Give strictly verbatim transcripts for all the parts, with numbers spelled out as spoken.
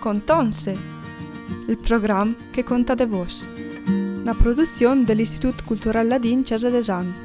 Contonse, il programma che conta de vos, una produzione dell'Istituto Culturale Ladin Cesa Desan.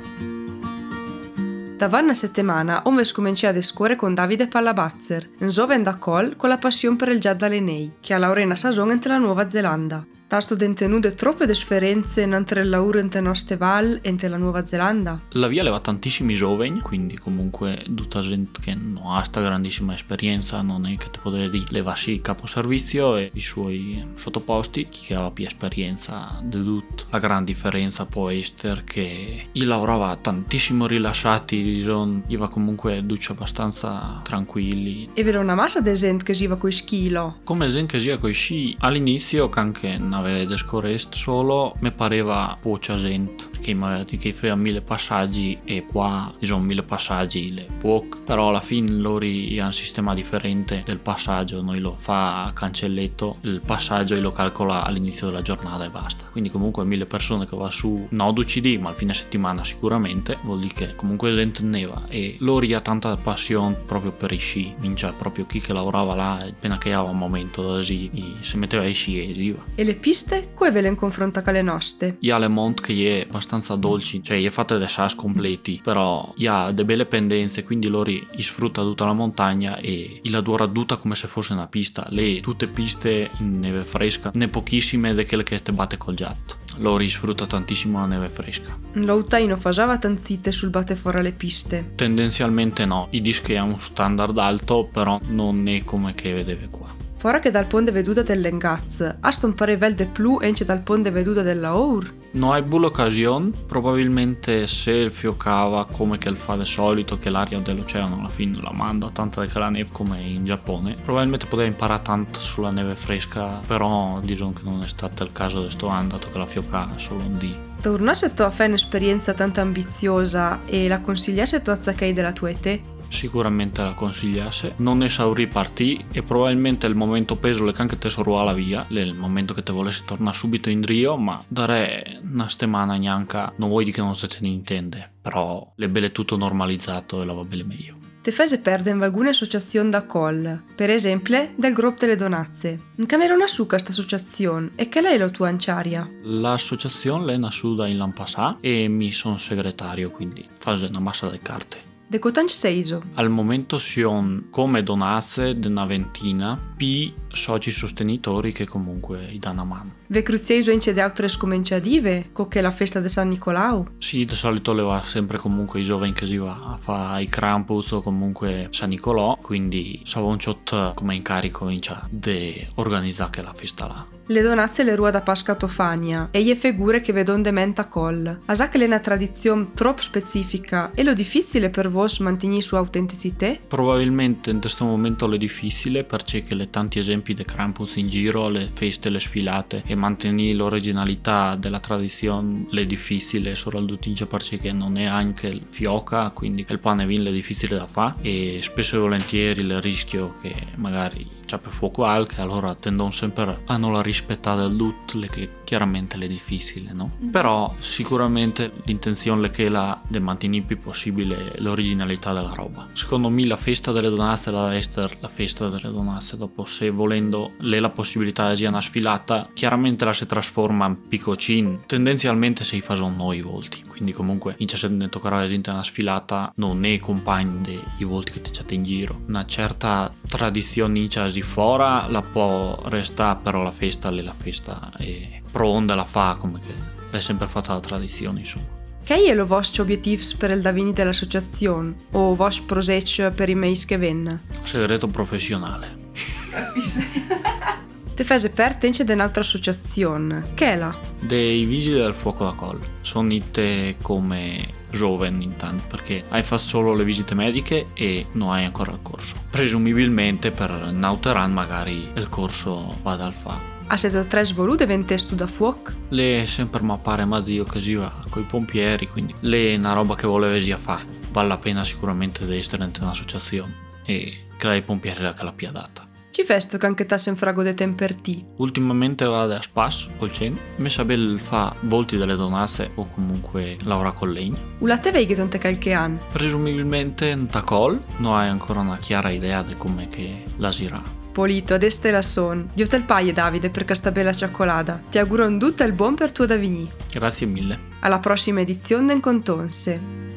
Da una settimana on ves cominciare a scuole con Davide Pallabazzer, un giovane da col con la passione per il giaddallenei, che ha laurea in Sason entre la Nuova Zelanda. Tasto dentenude troppe esperienze entre il lavoro in nostre val e in la Nuova Zelanda. La via leva tantissimi giovani, quindi comunque tutta gente che non ha sta grandissima esperienza, non è che ti potete dire levassi il capo servizio e i suoi sottoposti, chi aveva più esperienza di tutto. La gran differenza poi è che io lavorava tantissimo rilasciati, iva comunque duce abbastanza tranquilli. E vedo una massa di gente che si va coi schilo. Come gente che si va coi sci, all'inizio anche aveva descorest solo mi pareva poca gente perché mi aveva detto che faceva mille passaggi e qua sono mille passaggi le poche, però alla fine loro hanno un sistema differente del passaggio, noi lo fa a cancelletto il passaggio e lo calcola all'inizio della giornata e basta, quindi comunque mille persone che va su no du C D ma al fine settimana sicuramente vuol dire che comunque gente neva e loro ha tanta passione proprio per i sci, cioè proprio chi che lavorava là appena che aveva un momento così si metteva ai sci e si va. E le piste, come ve le confronta con le nostre? Hi ha le mont che è abbastanza dolci, cioè è fatta da sas completi, però hi ha delle belle pendenze, quindi loro sfrutta tutta la montagna e la dura duta come se fosse una pista. Le tutte piste in neve fresca, ne pochissime di quelle che te batte col giatto. Loro sfrutta tantissimo la neve fresca. L'Outaino faceva tanzite sul batte fuori le piste? Tendenzialmente no, i dischi ha un standard alto, però non è come che vedete qua. Fora che dal ponte veduta dell'Engaz, hast un parevel de plu ence dal ponte veduta della Our? No hai bulla occasione, probabilmente se il fiocava come che il fa di solito, che l'aria dell'oceano alla fine la manda tanta che la neve come in Giappone, probabilmente poteva imparare tanto sulla neve fresca, però diciamo che non è stato il caso di sto anno, dato che la fioca solo un dì. Tornasse tu a fare un'esperienza tanto ambiziosa e la consigliasse tu a Zacchei della tua età? Sicuramente la consigliasse, non esaurì partì e probabilmente il momento peso le canche tesoro alla via, il momento che te volessi tornare subito in Rio, ma dare una settimana neanche, non vuoi dire che non se te ne intende, però le belle tutto normalizzato e la va bene meglio. Te fese perdere in alcune associazioni da col, per esempio del gruppo delle donazze. Non era una su questa associazione e che lei è la tua anciaria? L'associazione è nasuda in Lampasà e mi sono segretario, quindi fase una massa di carte. De cotanci seiso? Al momento sono come donazze di una ventina, più soci sostenitori che comunque gli danno a mano. Ve cruzieso ence di altre scominciative, come la festa di San Nicolau? Sì, di solito le va sempre comunque i giovani che si va a fare i Krampus o comunque San Nicolò, quindi sa un ciot come incarico di organizzare la festa là. Le donazze le rua da Pasca Tofania e gli figure che vedon de menta col. A sa che è una tradizione troppo specifica e lo difficile per voi mantenere sua autenticità? Probabilmente in questo momento è difficile perché le tanti esempi di Krampus in giro, le feste, le sfilate e mantenere l'originalità della tradizione è difficile, soprattutto perché non è anche il fioca, quindi il pane vin è difficile da fare e spesso e volentieri il rischio che magari c'è per fuoco alche, allora tendono sempre a non la rispettare del tutto, che chiaramente è difficile, no? Mm-hmm. Però sicuramente l'intenzione è che la di mantenere il più possibile l'originalità della roba. Secondo me la festa delle donazze da Esther, la festa delle donazze dopo, se volendo l'è la possibilità di una sfilata, chiaramente la si trasforma in piccocin, tendenzialmente si fanno noi i volti, quindi comunque in se ne toccherà gente una sfilata non è compagno dei volti che ti c'è in giro. Una certa tradizione in casi fora la può restare, però la festa è la festa e pro onda la fa come che è sempre fatta la tradizione, insomma. Che è il vostro obiettivo per il davini dell'associazione o il vostro progetto per i mesi che vengono? Segreto professionale. Te fese pertence di un'altra associazione, che è la? Dei vigili del fuoco da col. Sono ite come giovani intanto perché hai fatto solo le visite mediche e non hai ancora il corso. Presumibilmente per Nauteran magari il corso vada al fa. A siete tre svolute ventestu da fuoco? Le sempre ma pare ma zio che si va coi pompieri, quindi le è una roba che volevi sia fare. Vale la pena sicuramente di essere in un'associazione e che la i pompieri la che l'ha piadata. Ci festo che anche tasse in frago de tempertì. Ultimamente vado a spas col cen, mi sa bel fa volti delle donazze o comunque lavora con legno. Ulate vei che tonte qualche anno? Presumibilmente in tacol, non hai ancora una chiara idea di come che la sirà. Polito, ad este la son. Dio te il paie Davide per questa bella cioccolata. Ti auguro un tutto il buon per tuo Davigny. Grazie mille. Alla prossima edizione in Contonse.